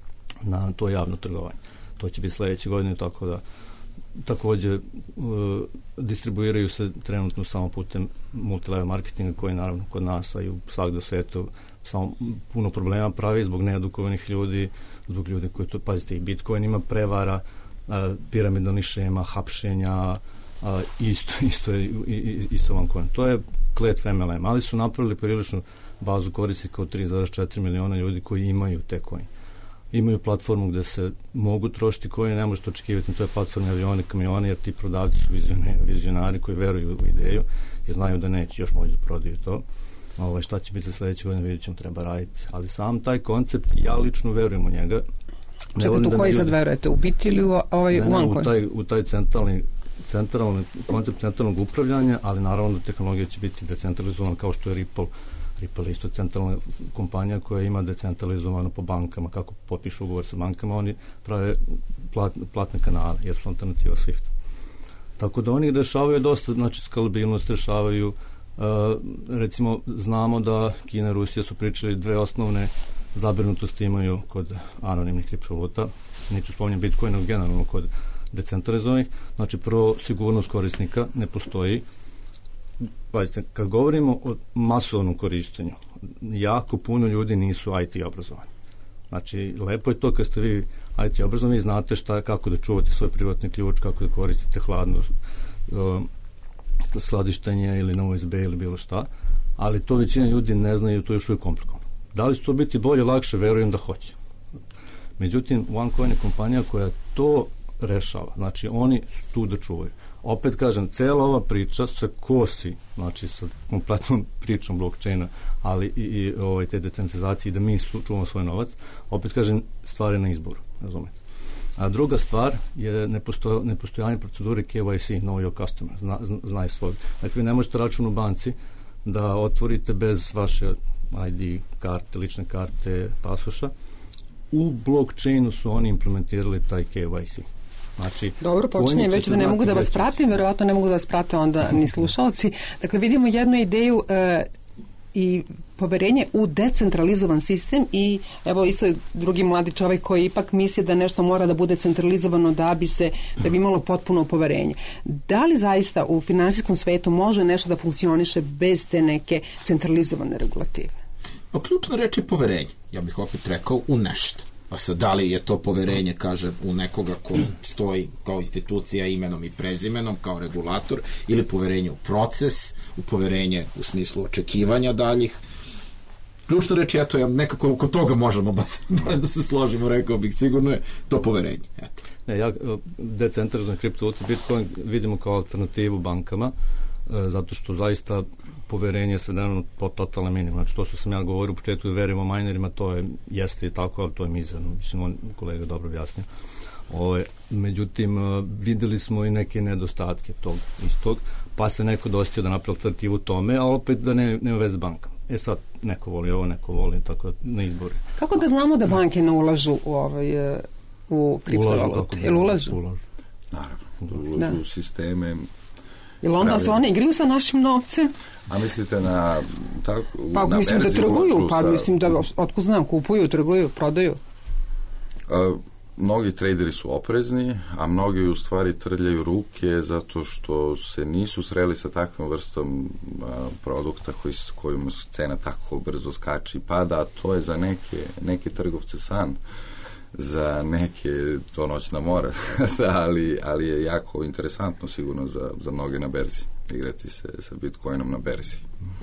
na to javno trgovanje. To će biti sledeće godine, tako da takođe uh, distribuiraju se trenutno samo putem multilevel marketinga koji naravno kod nas a i u svakda u svetu samo puno problema pravi zbog needukovanih ljudi, zbog ljudi koji to, pazite, i Bitcoin ima prevara, uh, piramidalnih šema, hapšenja, uh, isto, isto je i, i, i sa OneCoin. To je klet M L M, ali su napravili priličnu bazu korisnika od tri zarez četiri miliona ljudi koji imaju te coin. Imaju platformu gde se mogu trošiti koje ne možete očekivati, to je platforma avioni, kamioni, jer ti prodavci su vizionari koji veruju u ideju i znaju da neće još moći da prodaju to. Ovo, šta će biti za sledeće godine, vidjet ćemo, treba raditi. Ali sam taj koncept, ja lično verujem u njega. Čekaj, tu da koji sad verujete? U biti ili u ovaj ne, OneCoin? Ne, u taj, u taj centralni, centralni koncept centralnog upravljanja, ali naravno da tehnologija će biti decentralizovana kao što je Ripple. Ripple je isto centralna kompanija koja ima decentralizovano po bankama, kako potpišu ugovor sa bankama, oni prave plat, platne kanale, jer su alternativa Swift. Tako da oni rešavaju dosta, znači skalabilnost rešavaju, uh, recimo znamo da Kina i Rusija su pričali dve osnovne zabrinutosti imaju kod anonimnih kriptovaluta, neću spominjem Bitcoina, generalno kod decentralizovanih, znači prvo sigurnost korisnika ne postoji. Pazite, kad govorimo o masovnom korištenju, jako puno ljudi nisu I T obrazovani. Znači, lepo je to kad ste vi I T obrazovani, vi znate šta, kako da čuvate svoj privatni ključ, kako da koristite hladno uh, skladištenje ili na U S B ili bilo šta, ali to većina ljudi ne znaju, to je još uvijek komplikovano. Da li će to biti bolje, lakše, verujem da hoće. Međutim, OneCoin je kompanija koja to rešava. Znači, oni su tu da čuvaju. Opet kažem, cela ova priča se kosi, znači sa kompletnom pričom blockchaina, ali i, i ovaj, te decentralizacije, da mi čuvamo svoj novac. Opet kažem, stvari na izboru, razumete. A druga stvar je neposto, nepostojanje procedure K Y C, know your customer, zna, znaj svoj. Dakle, vi ne možete račun u banci da otvorite bez vaše I D karte, lične karte, pasoša. U blockchainu su oni implementirali taj K Y C. Znači, dobro, počinjem već da ne mogu da vas pratim, verovatno ne mogu da vas prate onda ni slušalci. Dakle, vidimo jednu ideju e, i poverenje u decentralizovan sistem i evo isto je drugi mladi čovjek koji ipak misli da nešto mora da bude centralizovano da bi se, da bi imalo potpuno poverenje. Da li zaista u finansijskom svetu može nešto da funkcioniše bez te neke centralizovane regulative? Pa ključna reč je poverenje. Ja bih opet rekao u nešto. Pa sad, da li je to poverenje, kaže, u nekoga ko stoji kao institucija imenom i prezimenom, kao regulator, ili poverenje u proces, u poverenje u smislu očekivanja daljih Ključna reč, eto, ja nekako oko toga možemo da se složimo, rekao bih, sigurno je to poverenje. Eto. Ne, ja decentralizam kriptovalutu Bitcoin vidimo kao alternativu bankama, zato što zaista poverenje je svedeno po totalne minimum. Znači, to što sam ja govorio u početku da verimo minerima, to je, jeste i tako, ali to je mizerno. Mislim, on kolega dobro objasnio. Ove, međutim, videli smo i neke nedostatke tog istog, pa se neko dostio da napravi alternativu tome, a opet da ne, nema veze s bankama. E sad, neko voli ovo, neko voli, tako na izbori. Kako da znamo da banke ne ulažu u, ovaj, u kriptovalute? Jel ulažu? Ulažu. Naravno, ulažu u sisteme. Jel onda se oni igraju sa našim novcem? A mislite na tako, pa na mislim da trguju, pa sa... mislim da otko znam, kupuju, trguju, prodaju. A, mnogi traderi su oprezni, a mnogi u stvari trljaju ruke zato što se nisu sreli sa takvom vrstom a, produkta koji, kojima cena tako brzo skači i pada, a to je za neke, neke trgovce san, za neke to noćna mora, ali, ali je jako interesantno sigurno za, za mnoge na berzi, igrati se sa Bitcoinom na berzi.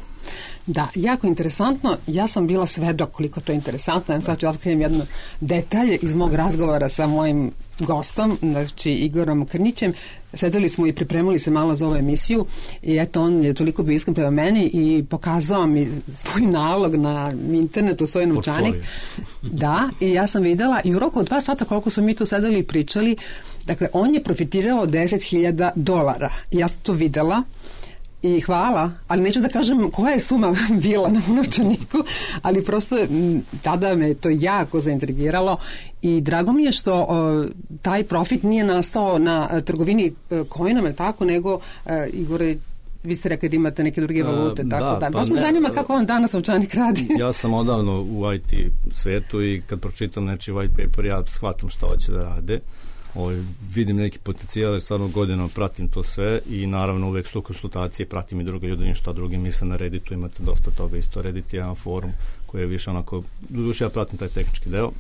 Da, jako interesantno. Ja sam bila svedok koliko to je interesantno. Ja sad ću otkrijem jedno detalje iz mog razgovora sa mojim gostom, znači Igorom Krnićem. Sedeli smo i pripremili se malo za ovu emisiju i eto on je toliko bio iskren prema meni i pokazao mi svoj nalog na internetu, svoj novčanik. Da, i ja sam videla i u roku od dva sata koliko smo mi tu sedeli i pričali, dakle on je profitirao deset hiljada dolara. I ja sam to videla. I hvala, ali neću da kažem koja je suma bila na novčaniku, ali prosto tada me to jako zaintrigiralo i drago mi je što o, taj profit nije nastao na trgovini coinama, tako, nego, e, Igore, vi ste rekli da imate neke druge valute, uh, tako da. da. Pa baš me ne, zanima kako on danas novčanik radi. Ja sam odavno u I T svetu i kad pročitam nečiji white paper, ja shvatam šta hoće da rade. Ovo, vidim neki potencijal, jer stvarno godinama pratim to sve i naravno uvek su konsultacije, pratim i druge ljudi, šta drugi misle na Redditu, imate dosta toga isto. Reddit je jedan forum koji je više onako, doduše ja pratim taj tehnički deo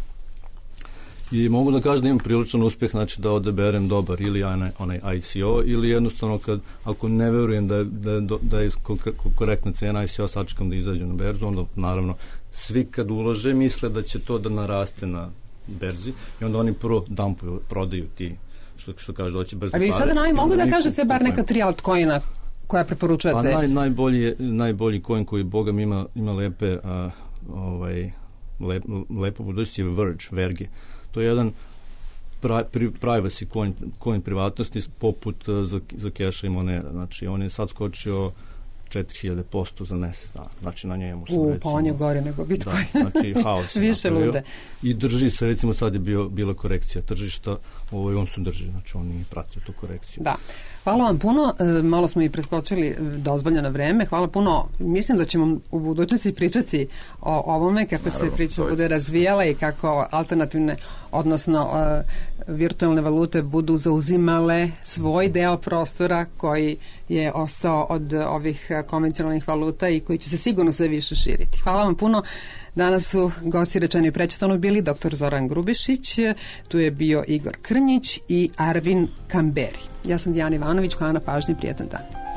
i mogu da kažem da imam priličan uspjeh, znači da odaberem dobar ili onaj, onaj I C O ili jednostavno kad, ako ne verujem da je, da je, da je korektna cena I C O, sačekam da izađu na berzu, onda naravno svi kad ulože misle da će to da naraste na berzi i onda oni prvo dumpuju, prodaju ti što, što kaže doći brzo pare. A vi sada naj, mogu da kažete bar neka tri altcoina koja preporučujete? Pa naj, najbolji, je, najbolji coin koji Bogam ima, ima lepe a, ovaj, lep, lepo budućnosti je Verge, Verge. To je jedan pri, pri, privacy coin, coin privatnosti poput uh, za, za keša i monera. Znači on je sad skočio četiri hiljade posto za mesec dana. Znači na njemu sam U, recimo... pa on je gore nego Bitcoin. Da, znači haos je više napravio. lude. I drži se, recimo sad je bio, bila korekcija tržišta, ovaj, on se drži, znači on nije pratio tu korekciju. Da. Hvala vam puno, e, malo smo i preskočili dozvoljeno vreme, hvala puno. Mislim da ćemo u budućnosti pričati o ovome, kako Naravno, se priča bude razvijala i kako alternativne, odnosno e, virtualne valute budu zauzimale svoj deo prostora koji je ostao od ovih konvencionalnih valuta i koji će se sigurno sve više širiti. Hvala vam puno. Danas su gosti Rečeno i prečitano bili doktor Zoran Grubišić, tu je bio Igor Krnjić i Arvin Kamberi. Ja sam Dijana Ivanović, hvala na pažnji, prijatan dan.